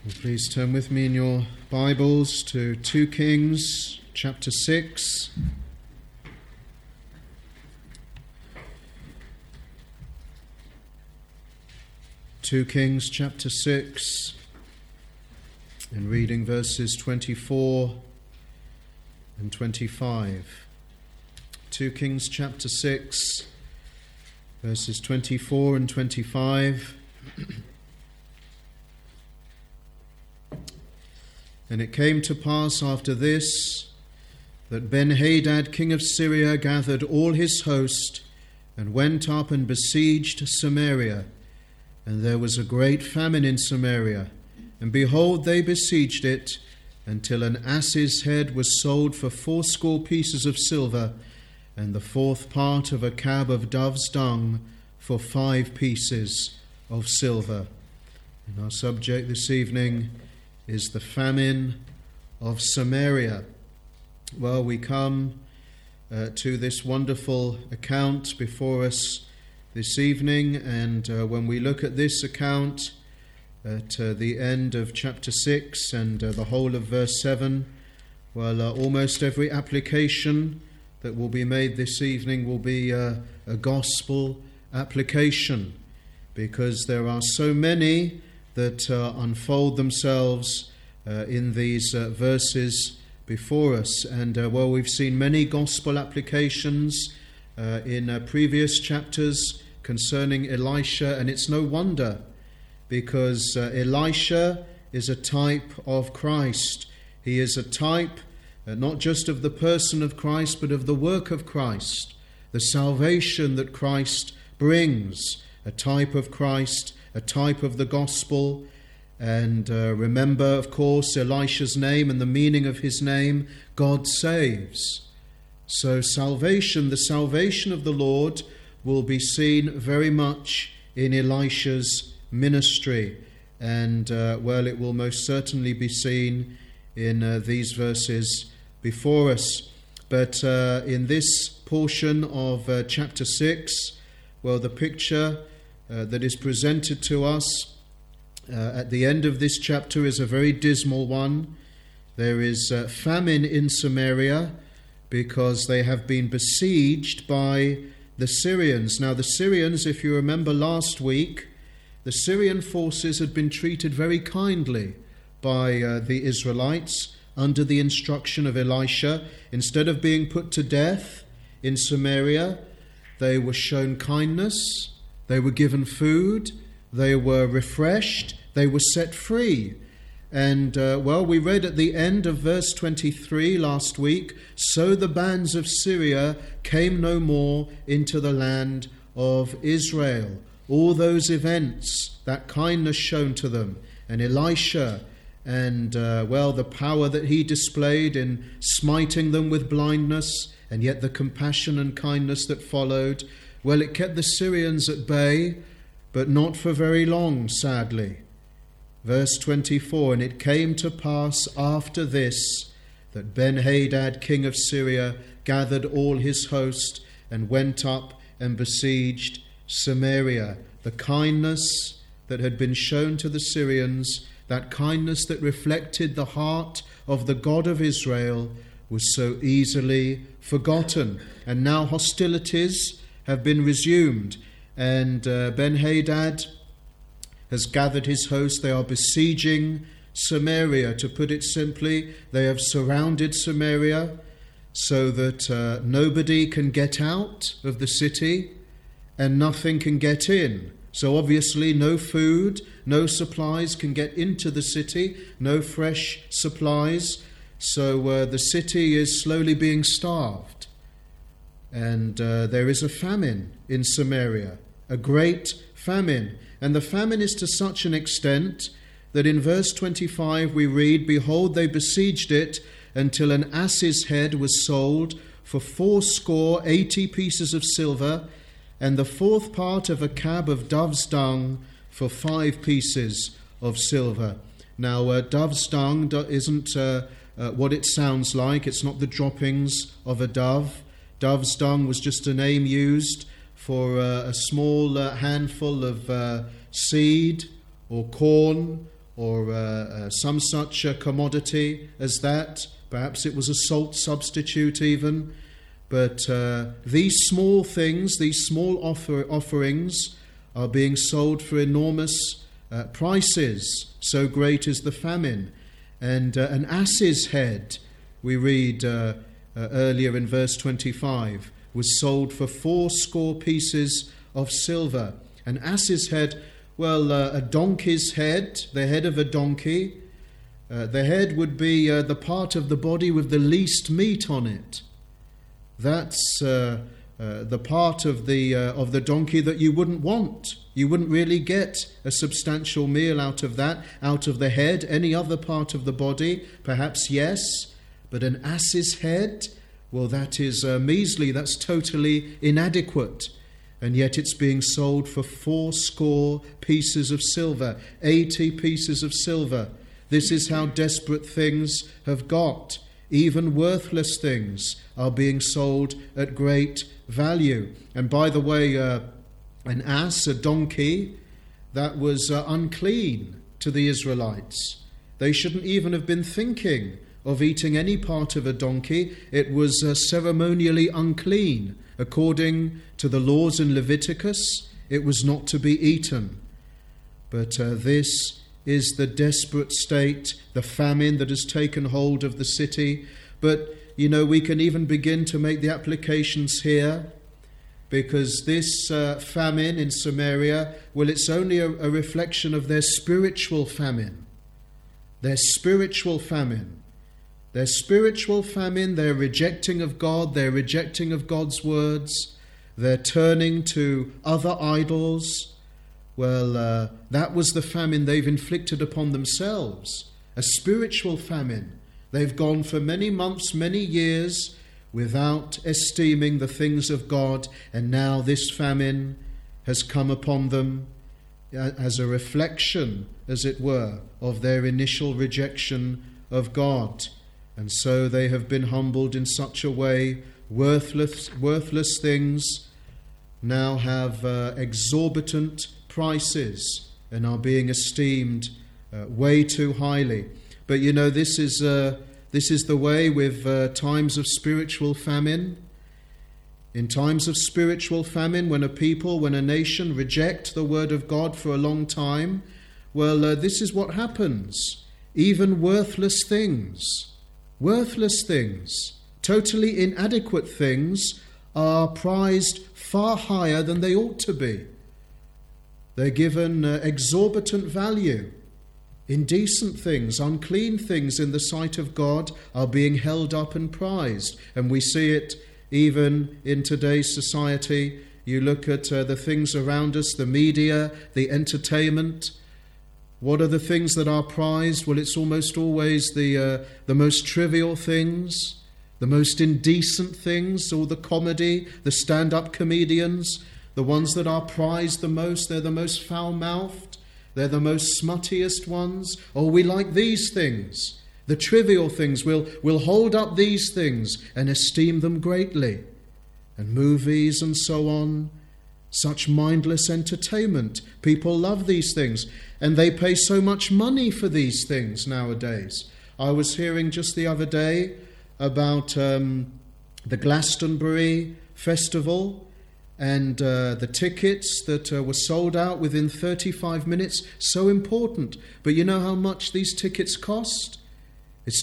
Well, please turn with me in your Bibles to 2 Kings chapter 6. 2 Kings chapter 6, and reading verses 24 and 25. 2 Kings chapter 6, verses 24 and 25. And it came to pass after this, that Ben-Hadad king of Syria gathered all his host, and went up and besieged Samaria. And there was a great famine in Samaria, and behold, they besieged it, until an ass's head was sold for 80 pieces of silver, and the 4th part of a cab of dove's dung for 5 pieces of silver. And our subject this evening is the famine of Samaria. Well, we come to this wonderful account before us this evening, and when we look at this account at the end of chapter 6 and the whole of verse 7, well, almost every application that will be made this evening will be a gospel application, because there are so many that unfold themselves in these verses before us. And well, we've seen many gospel applications in previous chapters concerning Elisha, and it's no wonder, because Elisha is a type of Christ. He is a type not just of the person of Christ, but of the work of Christ, the salvation that Christ brings, a type of Christ, a type of the gospel. And remember, of course, Elisha's name and the meaning of his name: God saves. So salvation, the salvation of the Lord, will be seen very much in Elisha's ministry. And, well, it will most certainly be seen in these verses before us. But in this portion of chapter 6, well, the picture that is presented to us at the end of this chapter is a very dismal one. There is famine in Samaria because they have been besieged by the Syrians. Now, the Syrians, if you remember last week, the Syrian forces had been treated very kindly by the Israelites under the instruction of Elisha. Instead of being put to death in Samaria, they were shown kindness. They were given food, they were refreshed, they were set free. And, well, we read at the end of verse 23 last week, so the bands of Syria came no more into the land of Israel. All those events, that kindness shown to them, and Elisha, and, well, the power that he displayed in smiting them with blindness, and yet the compassion and kindness that followed, well, it kept the Syrians at bay, but not for very long, sadly. Verse 24, and it came to pass after this, that Ben-Hadad king of Syria gathered all his host, and went up and besieged Samaria. The kindness that had been shown to the Syrians, that kindness that reflected the heart of the God of Israel, was so easily forgotten. And now hostilities have been resumed, and Ben-Hadad has gathered his host. They are besieging Samaria. To put it simply, they have surrounded Samaria so that nobody can get out of the city and nothing can get in. So obviously no food, no supplies can get into the city, no fresh supplies. So the city is slowly being starved. And there is a famine in Samaria, a great famine. And the famine is to such an extent that in verse 25 we read, behold, they besieged it until an ass's head was sold for 80 pieces of silver, and the 4th part of a cab of dove's dung for 5 pieces of silver. Now, dove's dung isn't what it sounds like. It's not the droppings of a dove. Dove's dung was just a name used for a small handful of seed or corn or some such commodity as that. Perhaps it was a salt substitute even. But these small things, these small offerings are being sold for enormous prices. So great is the famine. And an ass's head, we read earlier in verse 25, was sold for 80 pieces of silver. An ass's head, well, a donkey's head, the head of a donkey. The head would be the part of the body with the least meat on it. That's the part of the donkey that you wouldn't want. You wouldn't really get a substantial meal out of that, out of the head. Any other part of the body, perhaps yes, but an ass's head, well, that is measly. That's totally inadequate. And yet it's being sold for 80 pieces of silver, 80 pieces of silver. This is how desperate things have got. Even worthless things are being sold at great value. And by the way, an ass, a donkey, that was unclean to the Israelites. They shouldn't even have been thinking of eating any part of a donkey. It was ceremonially unclean. According to the laws in Leviticus, it was not to be eaten. But this is the desperate state, the famine that has taken hold of the city. But, we can even begin to make the applications here, because this famine in Samaria, well, it's only a reflection of their spiritual famine. Their spiritual famine. Their spiritual famine, their rejecting of God, their rejecting of God's words, their turning to other idols. Well, that was the famine they've inflicted upon themselves, a spiritual famine. They've gone for many months, many years, without esteeming the things of God, and now this famine has come upon them as a reflection, as it were, of their initial rejection of God. And so they have been humbled in such a way. Worthless things now have exorbitant prices and are being esteemed way too highly. But this is the way with times of spiritual famine. In times of spiritual famine, when a nation reject the word of God for a long time, well, this is what happens. Even worthless things, totally inadequate things, are prized far higher than they ought to be. They're given exorbitant value. Indecent things, unclean things in the sight of God are being held up and prized. And we see it even in today's society. You look at the things around us, the media, the entertainment. What are the things that are prized? Well, it's almost always the most trivial things, the most indecent things, all the comedy, the stand-up comedians, the ones that are prized the most. They're the most foul-mouthed. They're the most smuttiest ones. Oh, we like these things. The trivial things, we'll hold up these things and esteem them greatly. And movies and so on, such mindless entertainment. People love these things, and they pay so much money for these things nowadays. I was hearing just the other day about the Glastonbury Festival, and the tickets that were sold out within 35 minutes. So important. But you know how much these tickets cost? It's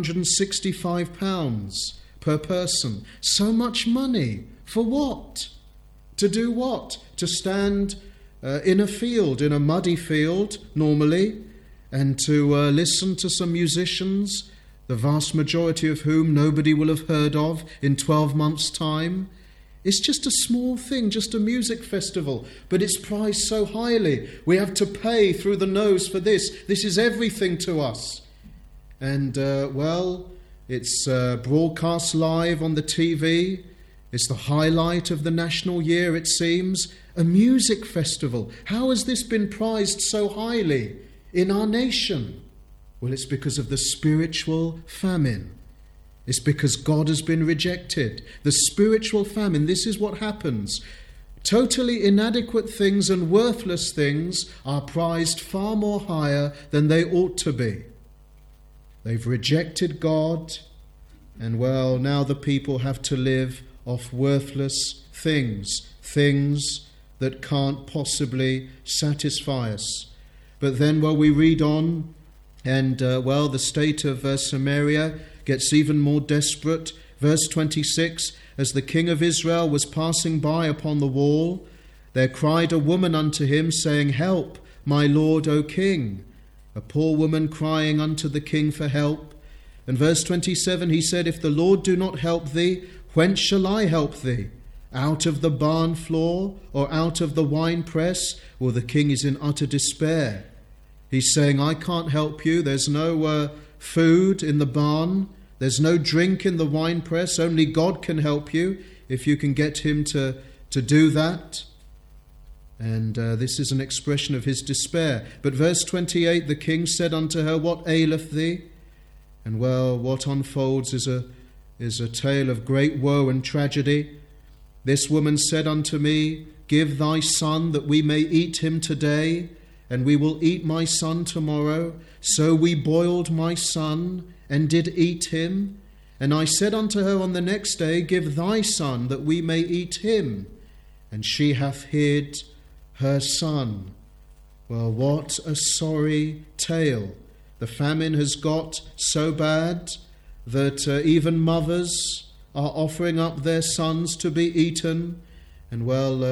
£265 per person. So much money. For what? To do what? To stand in a field, in a muddy field, normally, and to listen to some musicians, the vast majority of whom nobody will have heard of in 12 months' time. It's just a small thing, just a music festival, but it's prized so highly. We have to pay through the nose for this. This is everything to us. And, it's broadcast live on the TV. It's the highlight of the national year, it seems. A music festival. How has this been prized so highly in our nation? Well, it's because of the spiritual famine. It's because God has been rejected. The spiritual famine, this is what happens. Totally inadequate things and worthless things are prized far more higher than they ought to be. They've rejected God, and well, now the people have to live off worthless things that can't possibly satisfy us. But then, we read on, and the state of Samaria gets even more desperate. Verse 26, as the king of Israel was passing by upon the wall, there cried a woman unto him, saying, Help, my lord, O king. A poor woman crying unto the king for help. And verse 27, he said, If the Lord do not help thee, whence shall I help thee? Out of the barn floor, or out of the winepress? Well, the king is in utter despair. He's saying, I can't help you. There's no food in the barn. There's no drink in the winepress. Only God can help you, if you can get him to do that. And this is an expression of his despair. But verse 28, the king said unto her, What aileth thee? And what unfolds is a tale of great woe and tragedy. This woman said unto me, Give thy son, that we may eat him today, and we will eat my son tomorrow. So we boiled my son, and did eat him. And I said unto her on the next day, Give thy son, that we may eat him. And she hath hid her son. Well, what a sorry tale. The famine has got so bad that even mothers are offering up their sons to be eaten. And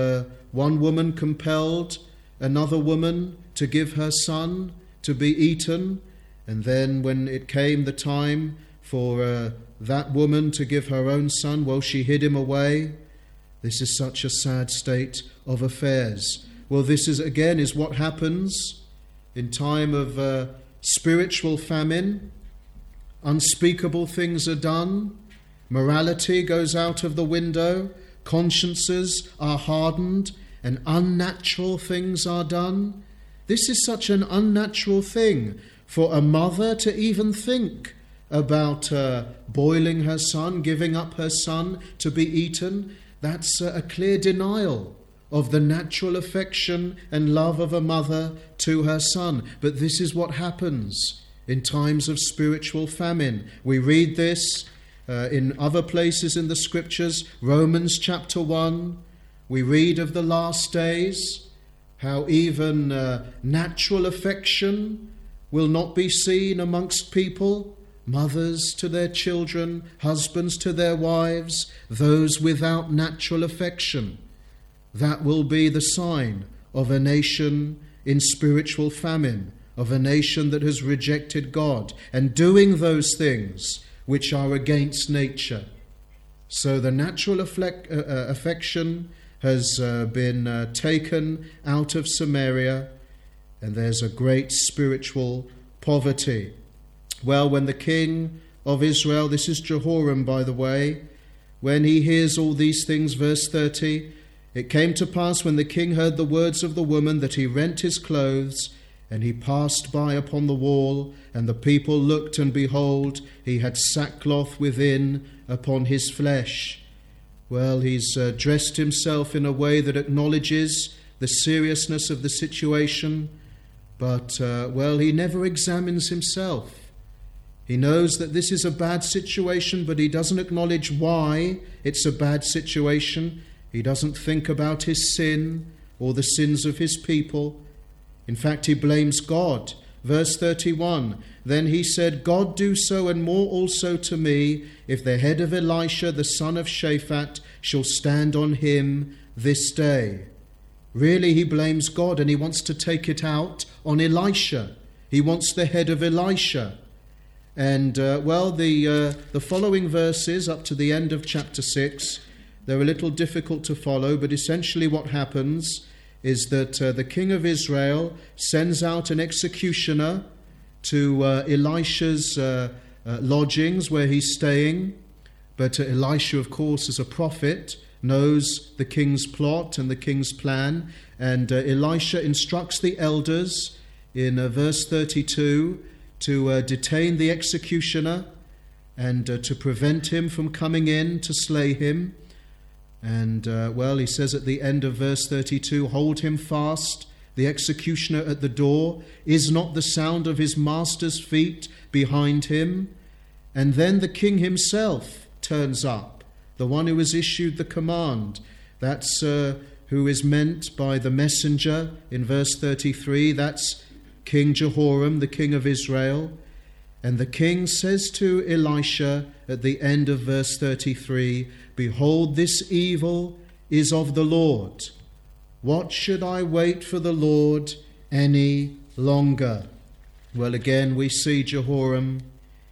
one woman compelled another woman to give her son to be eaten. And then when it came the time for that woman to give her own son, she hid him away. This is such a sad state of affairs. Well, this is what happens in time of spiritual famine. Unspeakable things are done. Morality goes out of the window. Consciences are hardened, and unnatural things are done. This is such an unnatural thing for a mother to even think about boiling her son, giving up her son to be eaten. That's a clear denial of the natural affection and love of a mother to her son. But this is what happens in times of spiritual famine. We read this in other places in the Scriptures. Romans chapter 1, we read of the last days, how even natural affection will not be seen amongst people. Mothers to their children, husbands to their wives, those without natural affection. That will be the sign of a nation in spiritual famine, of a nation that has rejected God and doing those things which are against nature. So the natural affection has been taken out of Samaria, and there's a great spiritual poverty. Well, when the king of Israel, this is Jehoram, by the way, when he hears all these things, verse 30, it came to pass when the king heard the words of the woman that he rent his clothes, and he passed by upon the wall, and the people looked, and behold, he had sackcloth within upon his flesh. Well, he's dressed himself in a way that acknowledges the seriousness of the situation, but, he never examines himself. He knows that this is a bad situation, but he doesn't acknowledge why it's a bad situation. He doesn't think about his sin or the sins of his people. In fact, he blames God. Verse 31, Then he said, God do so and more also to me, if the head of Elisha the son of Shaphat shall stand on him this day. Really, he blames God, and he wants to take it out on Elisha. He wants the head of Elisha. And, the following verses up to the end of chapter 6, they're a little difficult to follow, but essentially what happens is that the king of Israel sends out an executioner to Elisha's lodgings where he's staying. But Elisha, of course, as a prophet, knows the king's plot and the king's plan. And Elisha instructs the elders in verse 32 to detain the executioner and to prevent him from coming in to slay him. And, he says at the end of verse 32, "Hold him fast, the executioner at the door. Is not the sound of his master's feet behind him?" And then the king himself turns up, the one who has issued the command. That's who is meant by the messenger in verse 33. That's King Jehoram, the king of Israel. And the king says to Elisha at the end of verse 33, "Behold, this evil is of the Lord. What should I wait for the Lord any longer?" Well, again, we see Jehoram.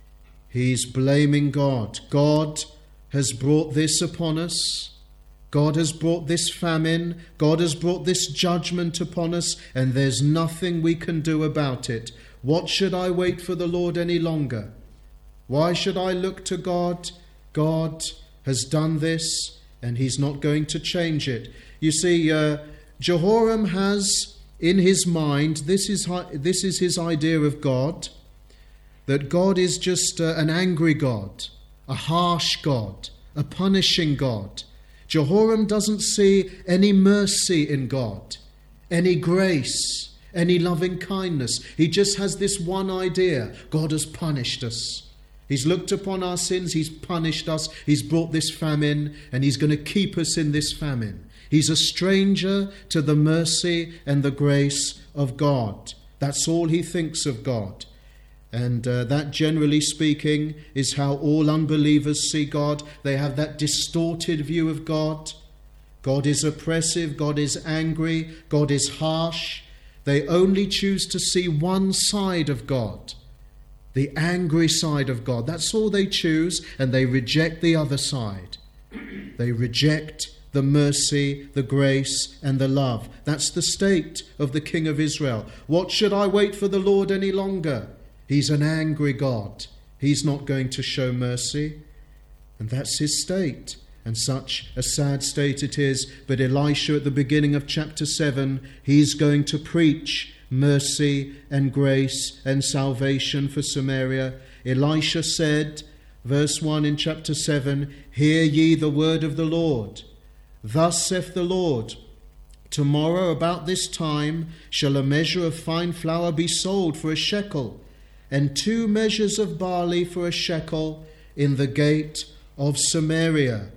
He's blaming God. God has brought this upon us. God has brought this famine. God has brought this judgment upon us, and there's nothing we can do about it. What should I wait for the Lord any longer? Why should I look to God? God has done this, and he's not going to change it. You see, Jehoram has in his mind, this is his idea of God, that God is just an angry God, a harsh God, a punishing God. Jehoram doesn't see any mercy in God, any grace, any loving kindness. He just has this one idea: God has punished us. He's looked upon our sins, he's punished us, he's brought this famine, and he's going to keep us in this famine. He's a stranger to the mercy and the grace of God. That's all he thinks of God. And that, generally speaking, is how all unbelievers see God. They have that distorted view of God. God is oppressive, God is angry, God is harsh. They only choose to see one side of God, the angry side of God. That's all they choose, and they reject the other side. They reject the mercy, the grace, and the love. That's the state of the king of Israel. What should I wait for the Lord any longer? He's an angry God. He's not going to show mercy. And that's his state. And such a sad state it is. But Elisha, at the beginning of chapter 7, he's going to preach mercy and grace and salvation for Samaria. Elisha said, verse 1 in chapter 7, "Hear ye the word of the Lord. Thus saith the Lord, tomorrow about this time shall a measure of fine flour be sold for a shekel, and 2 measures of barley for a shekel in the gate of Samaria."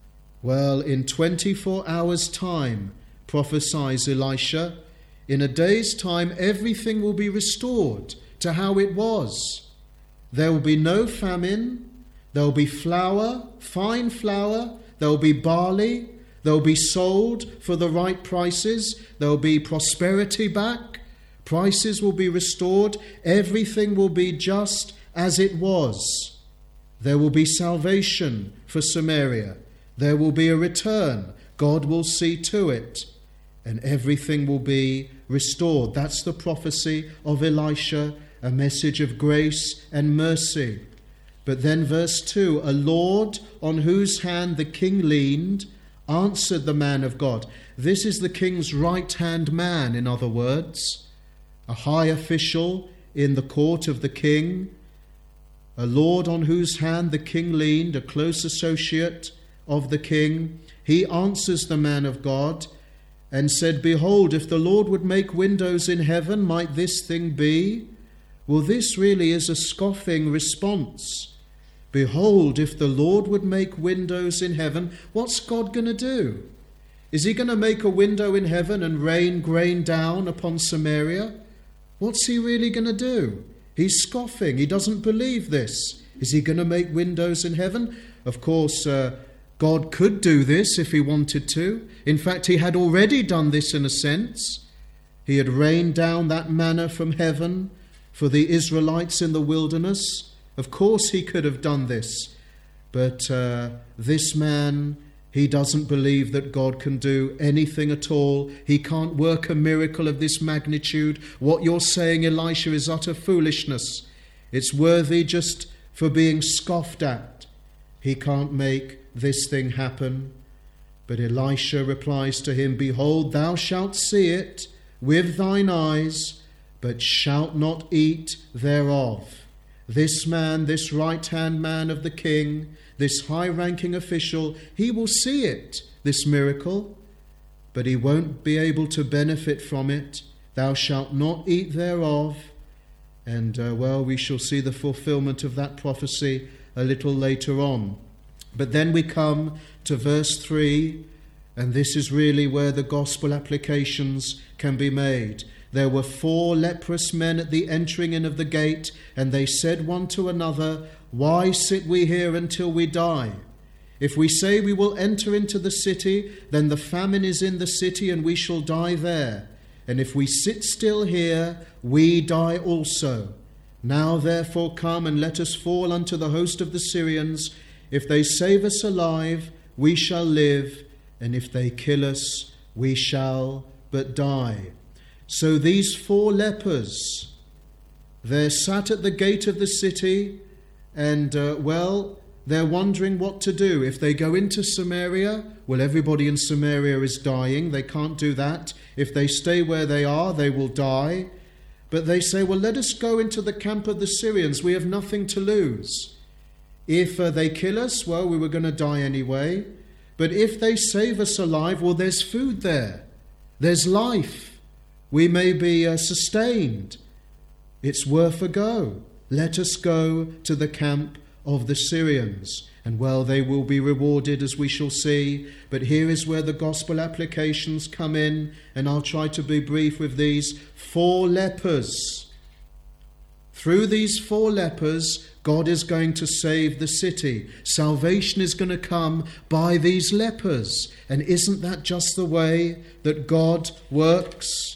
Well, in 24 hours' time, prophesies Elisha, in a day's time everything will be restored to how it was. There will be no famine, there will be flour, fine flour, there will be barley, there will be sold for the right prices, there will be prosperity back, prices will be restored, everything will be just as it was. There will be salvation for Samaria. There will be a return. God will see to it, and everything will be restored. That's the prophecy of Elisha, a message of grace and mercy. But then verse 2, "A Lord on whose hand the king leaned answered the man of God." This is the king's right-hand man, in other words, a high official in the court of the king. A Lord on whose hand the king leaned, a close associate of the king. He answers the man of God and said, "Behold, if the Lord would make windows in heaven, might this thing be?" Well, this really is a scoffing response. Behold, if the Lord would make windows in heaven, what's God going to do? Is he going to make a window in heaven and rain grain down upon Samaria? What's he really going to do? He's scoffing. He doesn't believe this. Is he going to make windows in heaven? Of course, God could do this if he wanted to. In fact, he had already done this in a sense. He had rained down that manna from heaven for the Israelites in the wilderness. Of course he could have done this. But this man, he doesn't believe that God can do anything at all. He can't work a miracle of this magnitude. What you're saying, Elisha, is utter foolishness. It's worthy just for being scoffed at. He can't make this thing happen. But Elisha replies to him, "Behold, thou shalt see it with thine eyes, but shalt not eat thereof." This man, this right-hand man of the king, this high-ranking official, he will see it, this miracle, but he won't be able to benefit from it. Thou shalt not eat thereof. And, we shall see the fulfillment of that prophecy a little later on. But then we come to verse 3, and this is really where the gospel applications can be made. There were 4 leprous men at the entering in of the gate, and they said one to another, Why sit we here until we die? If we say we will enter into the city, then the famine is in the city, and we shall die there. And if we sit still here, we die also. Now therefore come, and let us fall unto the host of the Syrians. If they save us alive, we shall live, and if they kill us, we shall but die. So these 4 lepers, they're sat at the gate of the city, and they're wondering what to do. If they go into Samaria, well, everybody in Samaria is dying. They can't do that. If they stay where they are, they will die. But they say, well, let us go into the camp of the Syrians. We have nothing to lose. If they kill us, well, we were going to die anyway. But if they save us alive, well, there's food there. There's life. We may be sustained. It's worth a go. Let us go to the camp of the Syrians. And they will be rewarded, as we shall see. But here is where the gospel applications come in, and I'll try to be brief with these 4 lepers. Through these 4 lepers, God is going to save the city. Salvation is going to come by these lepers. And isn't that just the way that God works?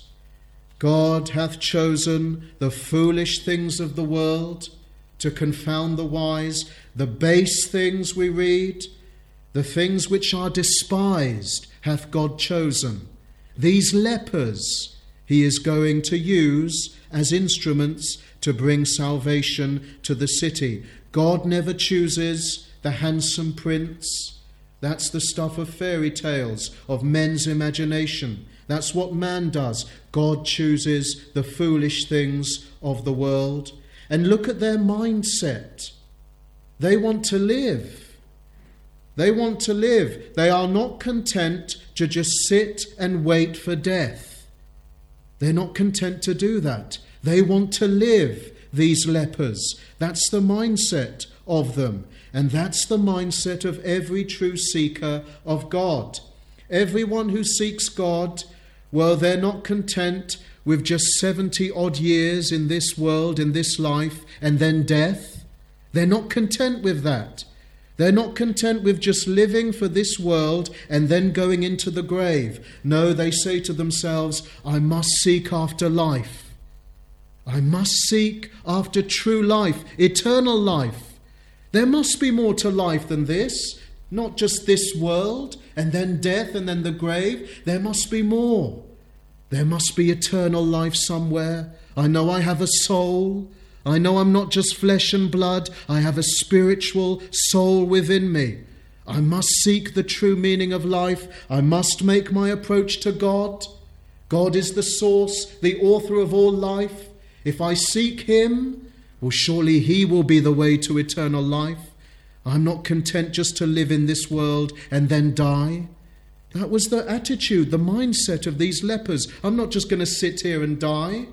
God hath chosen the foolish things of the world to confound the wise. The base things we read, the things which are despised, hath God chosen. These lepers he is going to use as instruments to bring salvation to the city. God never chooses the handsome prince. That's the stuff of fairy tales, of men's imagination. That's what man does. God chooses the foolish things of the world. And look at their mindset. They want to live. They want to live. They are not content to just sit and wait for death. They're not content to do that. They want to live, these lepers. That's the mindset of them. And that's the mindset of every true seeker of God. Everyone who seeks God, they're not content with just 70 odd years in this world, in this life, and then death. They're not content with that. They're not content with just living for this world and then going into the grave. No, they say to themselves, I must seek after life. I must seek after true life, eternal life. There must be more to life than this, not just this world and then death and then the grave. There must be more. There must be eternal life somewhere. I know I have a soul. I know I'm not just flesh and blood. I have a spiritual soul within me. I must seek the true meaning of life. I must make my approach to God. God is the source, the author of all life. If I seek him, surely he will be the way to eternal life. I'm not content just to live in this world and then die. That was the attitude, the mindset of these lepers. I'm not just going to sit here and die.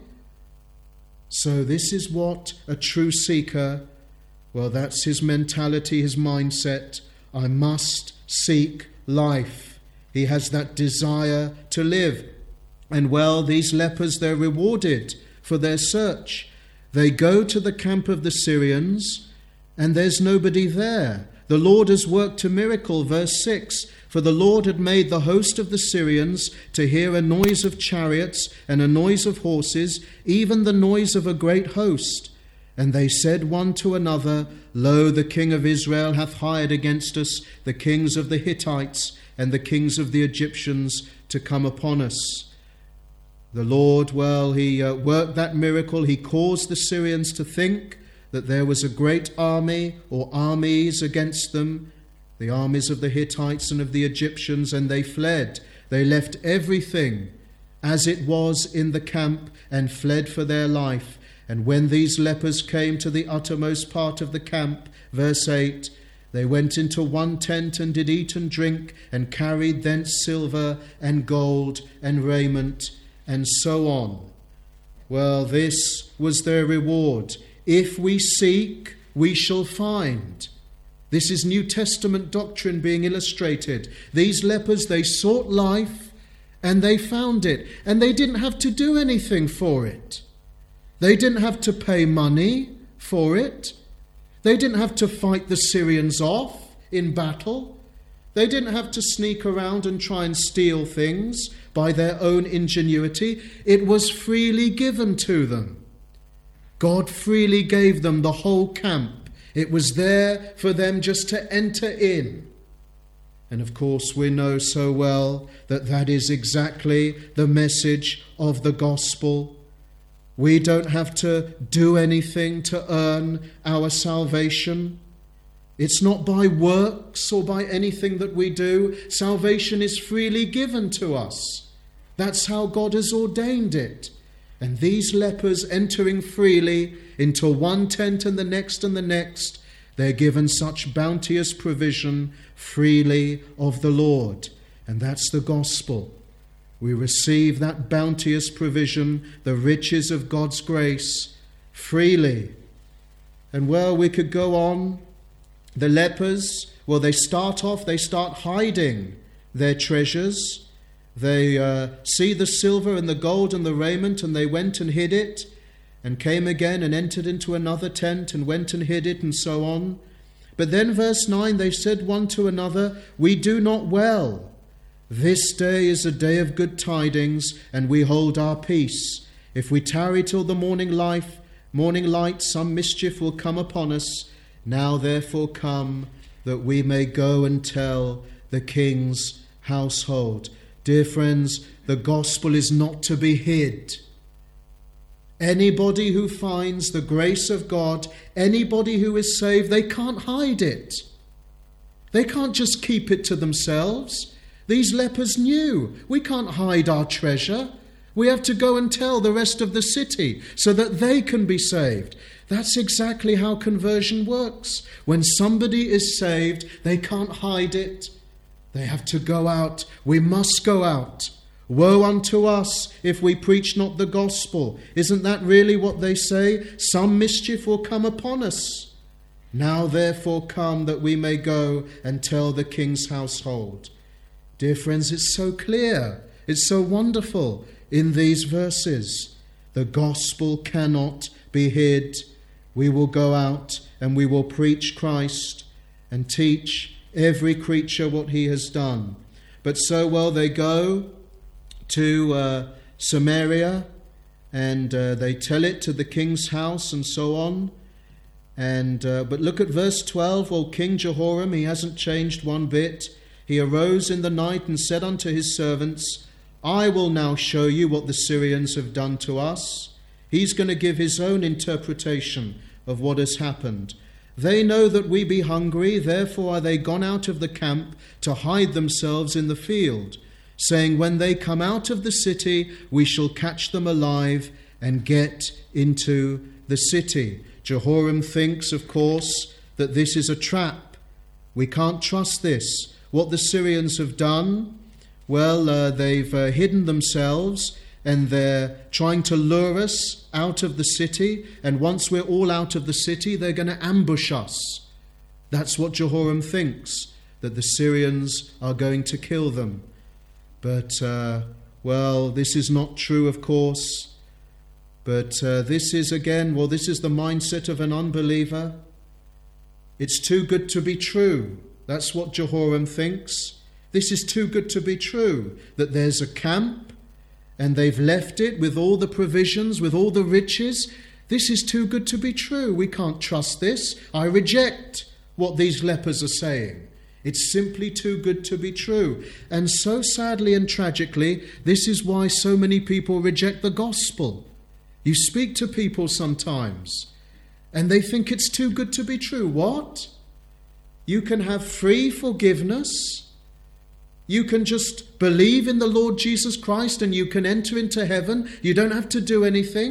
So this is what a true seeker, that's his mentality, his mindset. I must seek life. He has that desire to live. And these lepers, they're rewarded for their search. They go to the camp of the Syrians, and there's nobody there. The Lord has worked a miracle, verse 6. For the Lord had made the host of the Syrians to hear a noise of chariots and a noise of horses, even the noise of a great host. And they said one to another, Lo, the king of Israel hath hired against us the kings of the Hittites and the kings of the Egyptians to come upon us. The Lord, he worked that miracle. He caused the Syrians to think that there was a great army or armies against them, the armies of the Hittites and of the Egyptians, and they fled. They left everything as it was in the camp and fled for their life. And when these lepers came to the uttermost part of the camp, verse 8, They went into one tent and did eat and drink, and carried thence silver and gold and raiment, and so on. Well, this was their reward. If we seek, we shall find. This is New Testament doctrine being illustrated. These lepers, they sought life and they found it. And they didn't have to do anything for it. They didn't have to pay money for it. They didn't have to fight the Syrians off in battle. They didn't have to sneak around and try and steal things by their own ingenuity. It was freely given to them. God freely gave them the whole camp. It was there for them just to enter in. And of course, we know so well that that is exactly the message of the gospel. We don't have to do anything to earn our salvation. It's not by works or by anything that we do. Salvation is freely given to us. That's how God has ordained it. And these lepers entering freely into one tent and the next, they're given such bounteous provision freely of the Lord. And that's the gospel. We receive that bounteous provision, the riches of God's grace, freely. And well, we could go on. The lepers, well, they start hiding their treasures. They see the silver and the gold and the raiment, and they went and hid it, and came again and entered into another tent and went and hid it, and so on. But then verse 9, they said one to another, "We do not well. This day is a day of good tidings, and we hold our peace. If we tarry till the morning light, some mischief will come upon us. Now therefore come, that we may go and tell the king's household." Dear friends, the gospel is not to be hid. Anybody who finds the grace of God, anybody who is saved, they can't hide it. They can't just keep it to themselves. These lepers knew, we can't hide our treasure. We have to go and tell the rest of the city so that they can be saved. That's exactly how conversion works. When somebody is saved, they can't hide it. They have to go out. We must go out. Woe unto us if we preach not the gospel. Isn't that really what they say? Some mischief will come upon us. Now therefore come, that we may go and tell the king's household. Dear friends, it's so clear. It's so wonderful in these verses. The gospel cannot be hid. We will go out and we will preach Christ and teach every creature what he has done. But so well, they go to Samaria and they tell it to the king's house and so on. And but look at verse 12. Well, King Jehoram, he hasn't changed one bit. He arose in the night and said unto his servants, "I will now show you what the Syrians have done to us." He's going to give his own interpretation of what has happened. "They know that we be hungry, therefore are they gone out of the camp to hide themselves in the field, saying, when they come out of the city, we shall catch them alive and get into the city." Jehoram thinks, of course, that this is a trap. We can't trust this. What the Syrians have done, well, they've hidden themselves and they're trying to lure us out of the city. And once we're all out of the city, they're going to ambush us. That's what Jehoram thinks, that the Syrians are going to kill them. But, well, this is not true, of course. But this is, again, well, this is the mindset of an unbeliever. It's too good to be true. That's what Jehoram thinks. This is too good to be true, that there's a camp and they've left it with all the provisions, with all the riches. This is too good to be true. We can't trust this. I reject what these lepers are saying. It's simply too good to be true. And so sadly and tragically, this is why so many people reject the gospel. You speak to people sometimes and they think it's too good to be true. What? You can have free forgiveness. You can just believe in the Lord Jesus Christ and you can enter into heaven. You don't have to do anything.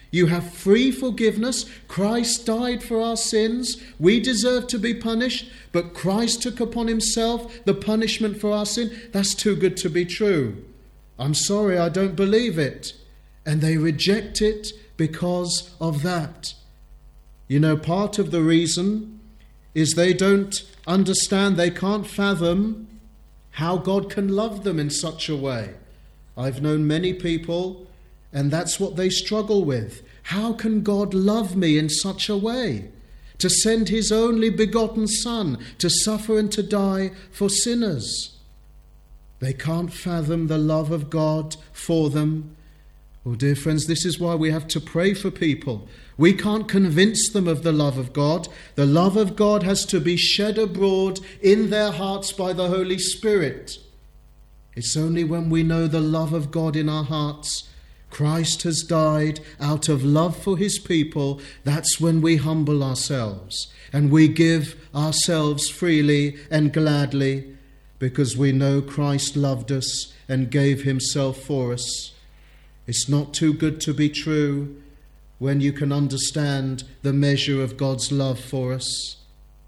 You have free forgiveness. Christ died for our sins. We deserve to be punished, but Christ took upon himself the punishment for our sin. That's too good to be true. I'm sorry, I don't believe it. And they reject it because of that. You know, part of the reason is they don't understand, they can't fathom how God can love them in such a way. I've known many people, and that's what they struggle with. How can God love me in such a way? To send his only begotten Son to suffer and to die for sinners. They can't fathom the love of God for them. Oh, dear friends, this is why we have to pray for people. We can't convince them of the love of God. The love of God has to be shed abroad in their hearts by the Holy Spirit. It's only when we know the love of God in our hearts, Christ has died out of love for his people, that's when we humble ourselves and we give ourselves freely and gladly because we know Christ loved us and gave himself for us. It's not too good to be true when you can understand the measure of God's love for us.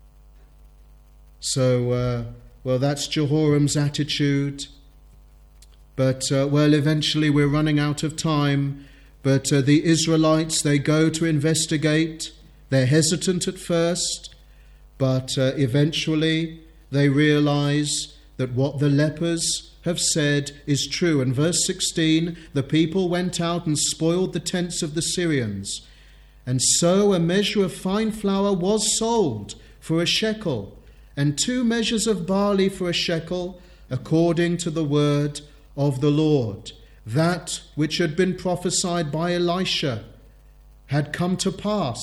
So, that's Jehoram's attitude. But, eventually we're running out of time. But the Israelites, they go to investigate. They're hesitant at first, but eventually they realize that what the lepers have said is true. In verse 16, the people went out and spoiled the tents of the Syrians. And so a measure of fine flour was sold for a shekel, and 2 measures of barley for a shekel, according to the word of the Lord. That which had been prophesied by Elisha had come to pass.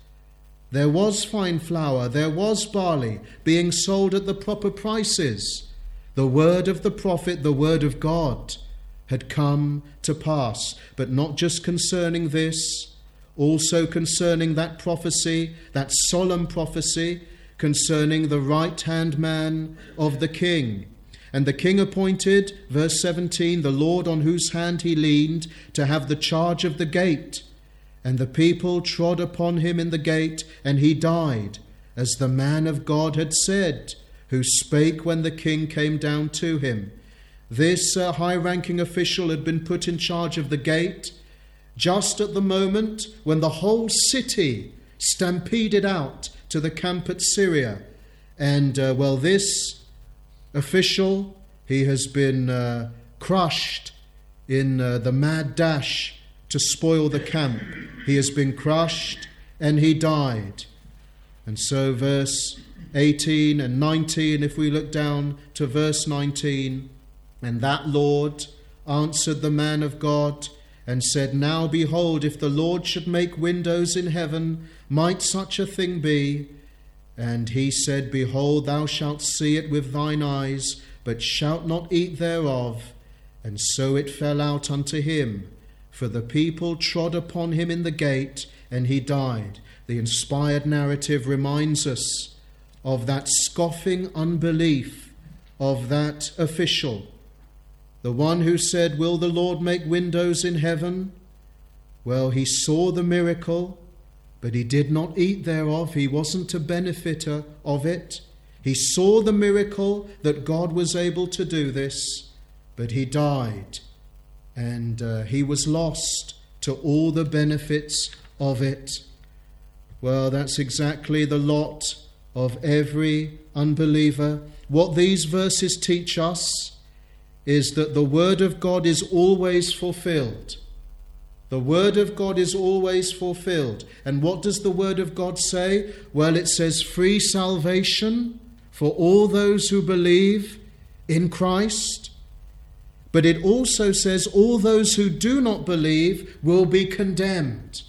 There was fine flour, there was barley being sold at the proper prices. The word of the prophet, the word of God, had come to pass. But not just concerning this, also concerning that prophecy, that solemn prophecy, concerning the right-hand man of the king. And the king appointed, verse 17, the Lord on whose hand he leaned, to have the charge of the gate. And the people trod upon him in the gate, and he died, as the man of God had said, who spake when the king came down to him. This high-ranking official had been put in charge of the gate just at the moment when the whole city stampeded out to the camp at Syria. And, this official, he has been crushed in the mad dash to spoil the camp. He has been crushed and he died. And so verse 18 and 19, if we look down to verse 19, and that Lord answered the man of God and said, Now behold, if the Lord should make windows in heaven, might such a thing be? And he said, Behold, thou shalt see it with thine eyes, but shalt not eat thereof. And so it fell out unto him, for the people trod upon him in the gate, and he died. The inspired narrative reminds us of that scoffing unbelief of that official, the one who said, Will the Lord make windows in heaven? Well, he saw the miracle, but he did not eat thereof. He wasn't a benefiter of it. He saw the miracle that God was able to do this, but he died, and he was lost to all the benefits of it. Well, that's exactly the lot of every unbeliever. What these verses teach us is that the word of God is always fulfilled. The word of God is always fulfilled. And what does the word of God say? Well, it says free salvation for all those who believe in Christ. But it also says all those who do not believe will be condemned.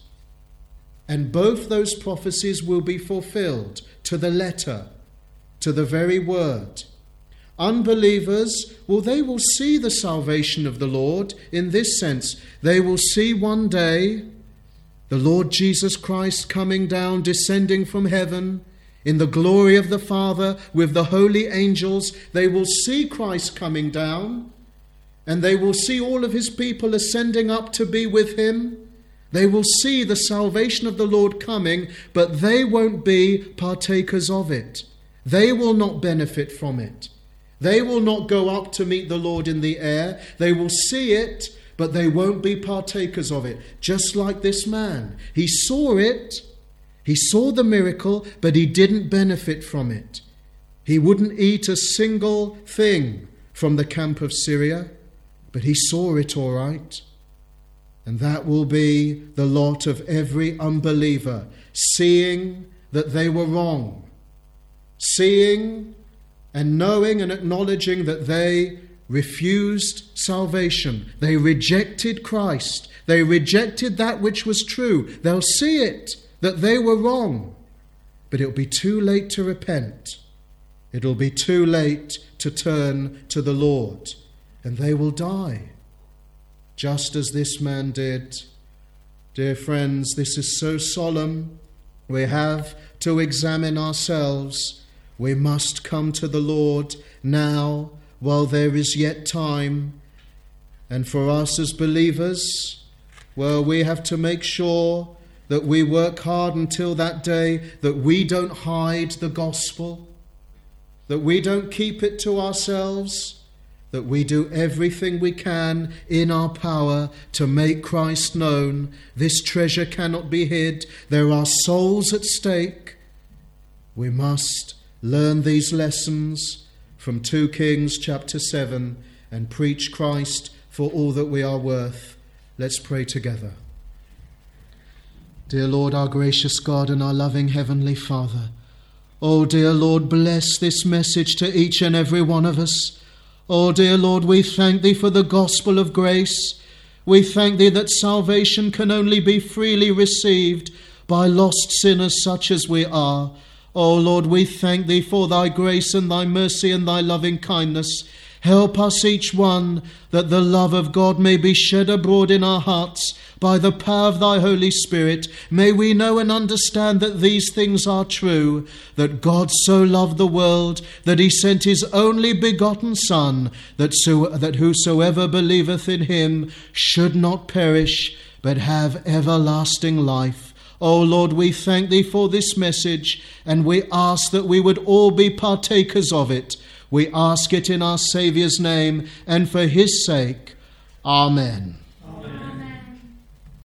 And both those prophecies will be fulfilled to the letter, to the very word. Unbelievers, well, they will see the salvation of the Lord in this sense. They will see one day the Lord Jesus Christ coming down, descending from heaven in the glory of the Father with the holy angels. They will see Christ coming down, and they will see all of his people ascending up to be with him. They will see the salvation of the Lord coming, but they won't be partakers of it. They will not benefit from it. They will not go up to meet the Lord in the air. They will see it, but they won't be partakers of it. Just like this man. He saw it. He saw the miracle, but he didn't benefit from it. He wouldn't eat a single thing from the camp of Syria, but he saw it all right. And that will be the lot of every unbeliever, seeing that they were wrong, seeing and knowing and acknowledging that they refused salvation. They rejected Christ. They rejected that which was true. They'll see it, that they were wrong. But it'll be too late to repent. It'll be too late to turn to the Lord. And they will die, just as this man did. Dear friends, this is so solemn. We have to examine ourselves. We must come to the Lord now while there is yet time. And for us as believers, well, we have to make sure that we work hard until that day, that we don't hide the gospel, that we don't keep it to ourselves, that we do everything we can in our power to make Christ known. This treasure cannot be hid. There are souls at stake. We must learn these lessons from 2 Kings chapter 7 and preach Christ for all that we are worth. Let's pray together. Dear Lord, our gracious God and our loving Heavenly Father, oh dear Lord, bless this message to each and every one of us. Oh dear Lord, we thank Thee for the gospel of grace. We thank Thee that salvation can only be freely received by lost sinners such as we are. O Lord, we thank Thee for Thy grace and Thy mercy and Thy loving kindness. Help us each one that the love of God may be shed abroad in our hearts by the power of Thy Holy Spirit. May we know and understand that these things are true, that God so loved the world that He sent His only begotten Son, that whosoever believeth in Him should not perish, but have everlasting life. O Lord, we thank Thee for this message, and we ask that we would all be partakers of it. We ask it in our Saviour's name and for His sake. Amen.